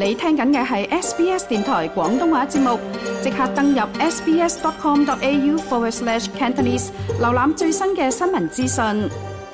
你聽緊嘅係 SBS 電台廣東話節目，即刻登入 sbs.com.au/Cantonese 瀏覽最新嘅新聞資訊。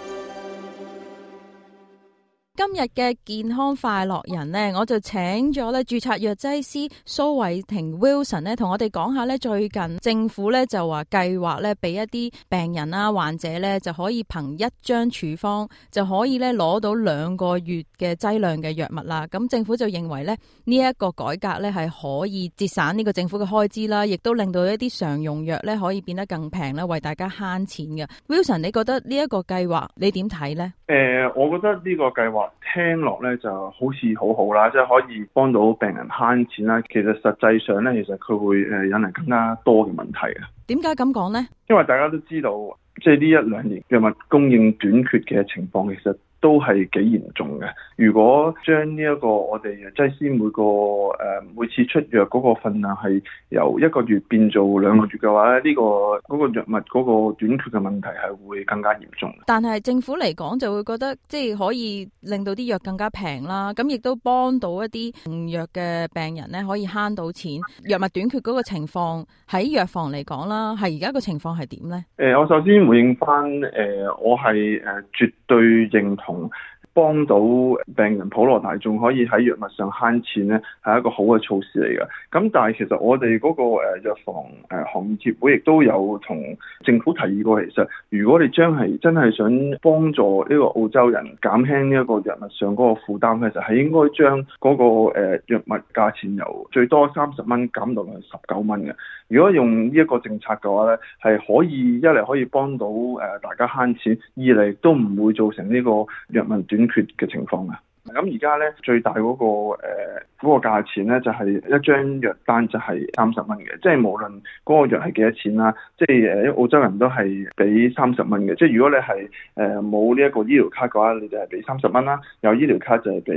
今日嘅健康快樂人呢，我就請咗咧註冊藥劑師蘇偉庭 Wilson 咧，同我哋講下咧最近政府咧就話計劃咧俾一啲病人啊患者咧就可以憑一張處方就可以咧攞到2個月嘅劑量嘅藥物啦。咁政府就認為咧呢一個改革咧係可以節省呢個政府嘅開支啦，亦都令到一啲常用藥咧可以變得更平啦，為大家慳錢嘅。Wilson， 你覺得呢一個計劃你點睇呢？ 我覺得呢個計劃聽落咧就好似好好啦，即係可以幫到病人慳錢啦。其實實際上咧，其實佢會引嚟更加多嘅問題啊。點解咁講呢？因為大家都知道，即係呢1-2年藥物供應短缺嘅情況，其實都係幾嚴重嘅。如果將呢一個我哋藥劑師每次出藥嗰個份量係由1個月變做2個月嘅話咧，嗰個藥物嗰個短缺嘅問題係會更加嚴重。但係政府嚟講就會覺得即係可以令到啲藥更加平啦，咁亦都幫到一啲用藥嘅病人咧可以慳到錢。藥物短缺嗰個情況喺藥房嚟講啦，係而家個情況係點呢？我首先回應翻我係絕對認同幫到病人普羅大眾可以喺藥物上慳錢咧，係一個好嘅措施嚟嘅。咁但係其實我哋嗰個藥房行業協會亦都有同政府提議過，其實如果你真係想幫助呢個澳洲人減輕呢一個藥物上嗰個負擔，其實係應該將嗰個藥物價錢由最多30蚊減到去19蚊嘅。如果用呢一個政策嘅話咧，係可以一嚟可以幫到大家慳錢，二嚟都唔會造成呢個藥物短缺嘅情況嘅。咁而家咧最大嗰個價錢咧就係一張藥單就係30蚊嘅，即係無論嗰個藥係幾多錢啦，即係澳洲人都係俾30蚊嘅。即係如果你係冇呢一個醫療卡嘅話，你就係俾30蚊啦；有醫療卡就係俾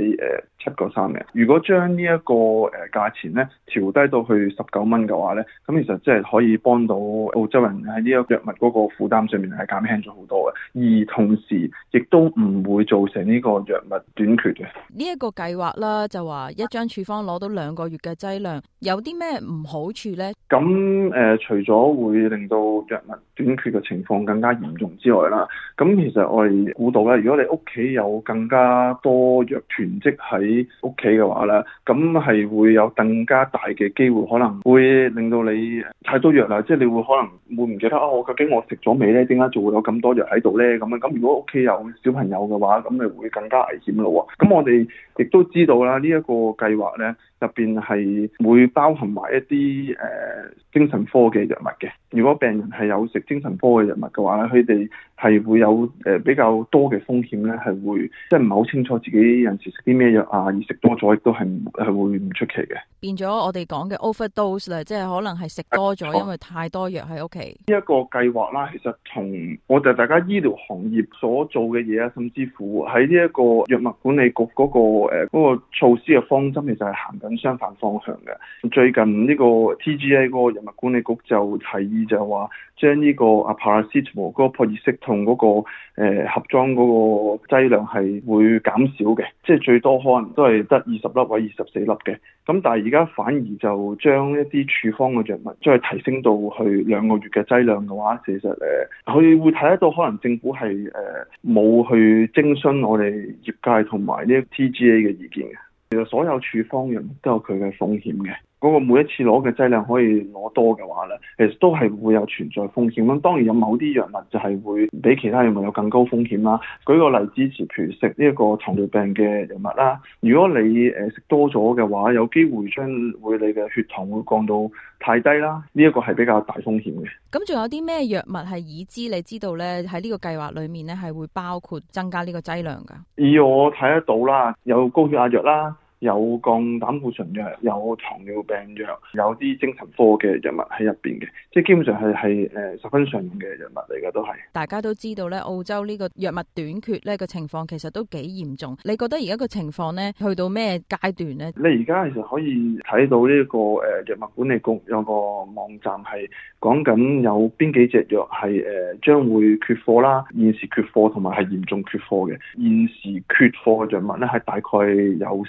7.3嘅。如果將呢一個價錢咧調低到去19蚊嘅話咧，咁其實即係可以幫到澳洲人喺呢一個藥物嗰個負擔上面係減輕咗好多嘅，而同時亦都唔會造成呢個藥物短缺。呢一個計劃啦，就話一張處方攞到2個月嘅劑量，有啲咩唔好處呢？咁除咗會令到藥物短缺嘅情況更加嚴重之外啦，咁其實我哋估到咧，如果你屋企有更加多藥囤積喺屋企嘅話咧，咁係會有更加大嘅機會，可能會令到你太多藥啦，即係你會可能會唔記得我究竟我食咗未咧？點解仲會有咁多藥喺度咧？咁如果屋企有小朋友嘅話，咁咪會更加危險咯。咁我哋亦都知道啦，呢一個計劃咧入邊係會包含埋一啲精神科嘅藥物嘅。如果病人係有食精神科嘅藥物嘅話咧，佢哋係會有比較多嘅風險咧，係會即係唔係好清楚自己有時食啲咩藥啊，而食多咗亦都係會唔出奇嘅。變咗我哋講嘅 overdose 啦，即係可能係食多咗，因為太多藥喺屋企。呢一個計劃啦，其實同我哋大家醫療行業所做嘅嘢啊，甚至乎喺呢一個藥物管理局嗰個措施嘅方針，其實係行緊相反方向嘅。最近呢個 TGA 嗰個藥物管理局就提議就話將呢個paracetamol 嗰個撲熱息痛嗰個盒裝嗰個劑量係會減少嘅，即係最多可能都係得20粒或者24粒嘅。咁但係而家反而就將一啲處方嘅藥物再提升到去2個月嘅劑量嘅話，其實佢會睇得到可能政府係冇去徵詢我哋業界同埋呢 TGA 嘅意見嘅。其實所有處方藥物都有佢嘅風險嘅。嗰個每一次攞嘅劑量可以攞多嘅話咧，其實都係會有存在風險。咁當然有某啲藥物就係會比其他藥物有更高風險啦。舉個例子，譬如食呢一個糖尿病嘅藥物啦，如果你食多咗嘅話，有機會將你嘅血糖會降到太低啦。呢一個係比較大風險嘅。咁仲有啲咩藥物係已知你知道咧喺呢個計劃裡面咧係會包括增加呢個劑量㗎？以我睇得到啦，有高血壓藥啦，有降膽固醇藥，有糖尿病藥，有啲精神科嘅藥物喺入邊嘅，即係基本上係十分常用嘅藥物嚟嘅都係。大家都知道咧，澳洲呢個藥物短缺咧個情況其實都幾嚴重。你覺得而家個情況咧去到咩階段咧？你而家其實可以睇到呢個藥物管理局有個網站係講緊有邊幾隻藥係將會缺貨啦，現時缺貨同埋係嚴重缺貨嘅。現時缺貨嘅藥物咧係大概有400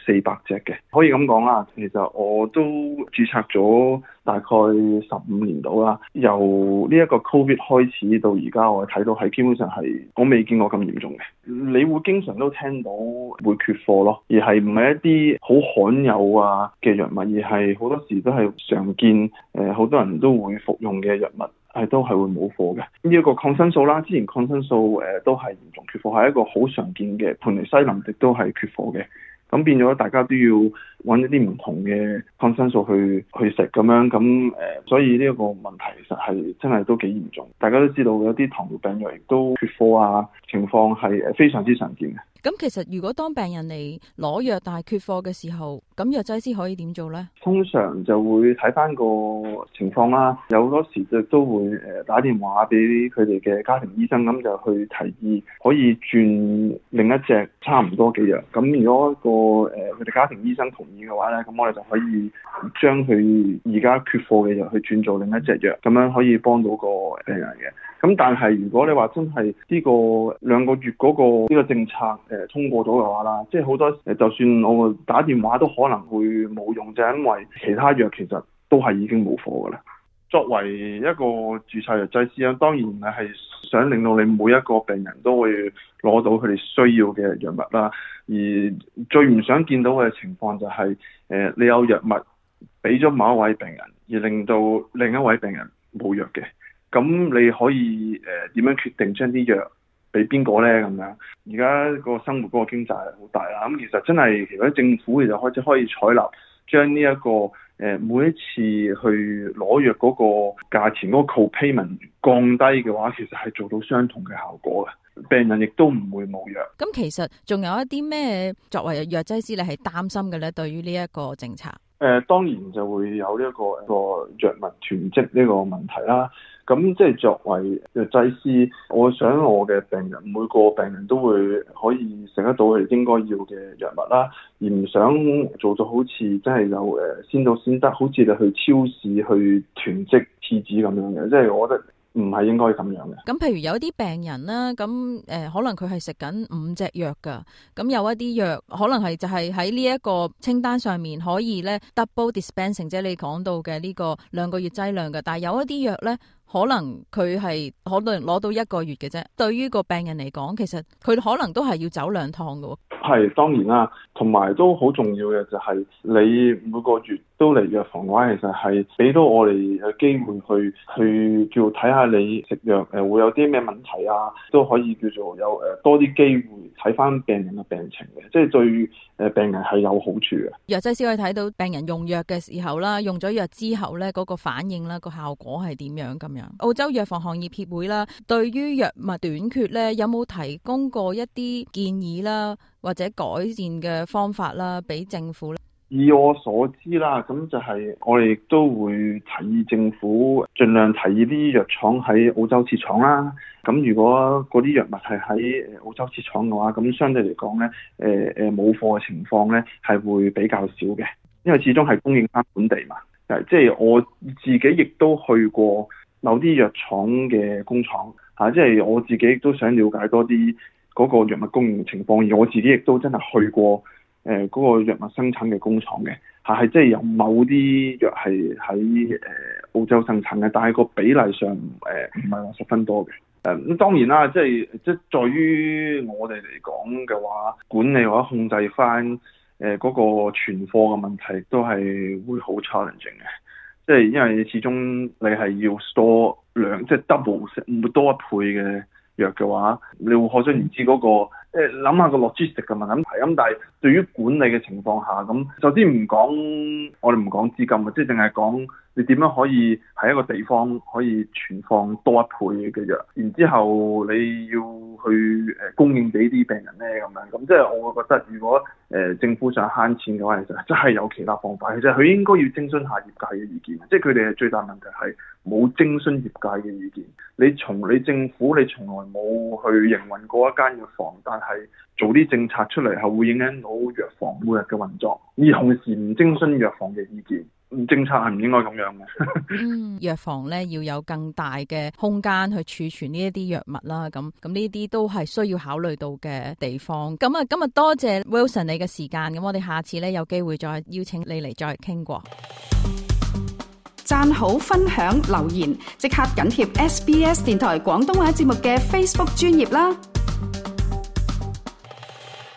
隻嘅，可以咁講啦。其實我都註冊咗大概15年到啦，由呢一個 Covid 開始到而家，我睇到係基本上係我未見過咁嚴重嘅。你會經常都聽到會缺貨咯，而係唔係一啲好罕有嘅藥物，而係好多時都係常見，好多人都會服用嘅藥物。都係會冇貨嘅。呢一個抗生素啦，之前抗生素都係嚴重缺貨，係一個好常見嘅。盤尼西林亦都係缺貨嘅。咁變咗大家都要揾一啲唔同嘅抗生素去食咁樣，咁所以呢一個問題其實係真係都幾嚴重。大家都知道有啲糖尿病藥亦都缺貨情況係非常之常見嘅。 咁其實如果當病人嚟攞藥但係缺貨嘅時候，咁藥劑師可以點做呢？ 通常就會睇翻個情況啦，有好多時就都會打電話俾佢哋嘅家庭醫生，咁就去提議可以轉另一隻差唔多嘅藥。咁如果佢哋家庭醫生同意嘅話咧，咁我哋就可以將佢而家缺貨嘅藥去轉做另一隻藥，咁樣可以幫到個病人嘅。咁但係如果你話真係呢個2個月嗰個呢個政策通過咗嘅話啦，即係好多就算我打電話都可能會冇用，就係因為其他藥其實都係已經冇貨㗎啦。作為一個註冊藥劑師咧，當然係想令到你每一個病人都會攞到佢哋需要嘅藥物啦。而最唔想見到嘅情況就係你有藥物俾咗某一位病人，而令到另一位病人冇藥嘅。咁你可以點樣決定將啲藥俾邊個呢？咁樣而家個生活嗰個經濟係好大啦。咁其實真係其實政府其實開始可以採納將呢一個每一次去攞藥嗰個價錢嗰個 co-payment 降低嘅話，其實係做到相同嘅效果嘅。病人亦都唔會冇藥。 咁其實仲有一啲咩作為藥劑師你係擔心嘅呢？對於呢一個政策？ 當然就會有呢一個藥物囤積呢個問題啦。咁即係作為藥劑師，我想我嘅病人每個病人都會可以食得到佢應該要嘅藥物啦，而唔想做到好似真係有先到先得，好似你去超市去囤積廁紙咁樣嘅，即係我覺得唔係應該咁樣嘅。 咁譬如有啲病人啦，咁可能佢係食緊5隻藥噶，咁有一啲藥可能係就係喺呢一個清單上面可以咧 double dispensing， 即係你講到嘅呢個2個月劑量嘅，但係有一啲藥咧，可能佢係可能攞到1個月嘅啫。對於個病人嚟講，其實佢可能都係要走2趟嘅。 係當然啦，同埋都好重要嘅就係你每個月都嚟藥房嘅話，其實係俾到我哋嘅機會去叫睇下你食藥會有啲咩問題都可以叫做有多啲機會睇翻病人嘅病情嘅，即係對病人係有好處嘅。 藥劑師可以睇到病人用藥嘅時候啦，用咗藥之後咧嗰個反應啦，個效果係點樣咁樣？澳洲藥房行業協會啦，對於藥物短缺咧，有冇提供過一啲建議啦，或者改善嘅方法啦，俾政府咧？ 以我所知啦，咁就係我哋都會提議政府盡量提議啲藥廠喺澳洲設廠啦。咁如果嗰啲藥物係喺澳洲設廠嘅話，咁相對嚟講咧，冇貨嘅情況咧係會比較少嘅，因為始終係供應翻本地嘛。即係我自己亦都去過某啲藥廠嘅工廠即係我自己亦都想了解多啲嗰個藥物供應嘅情況，而我自己亦都真係去過嗰個藥物生產嘅工廠嘅，係即係有某啲藥係喺澳洲生產嘅，但係個比例上唔係話十分多嘅。咁當然啦，即係在於我哋嚟講嘅話，管理或者控制翻嗰個存貨嘅問題都係會好 challenging 嘅。即係因為始終你係要 store 即係 double 多1倍嘅藥嘅話，你會可想而知嗰個諗下個 logistic 嘅問題。咁但係對於管理嘅情況下，咁首先我哋唔講資金嘅，即係淨係講你點樣可以喺一個地方可以存放多1倍嘅藥，然之後你要去供應俾啲病人咧咁樣。咁即係我會覺得，如果政府想慳錢嘅話，其實真係有其他方法。其實佢應該要徵詢下業界嘅意見，即係佢哋係最大問題係冇徵詢業界嘅意見。你政府你從來冇去營運過一間藥房，但係做啲政策出嚟係會影響到藥房每日嘅運作，而同時唔徵詢藥房嘅意見。 政策係唔應該咁樣嘅。 藥房咧要有更大嘅空間去儲存呢一啲藥物啦，咁呢啲都係需要考慮到嘅地方。咁啊，今日多謝 Wilson 你嘅時間，咁我哋下次咧有機會再邀請你嚟再傾過。 讚好、分享、留言，即刻緊貼SBS 電台廣東話節目嘅 Facebook 專頁啦！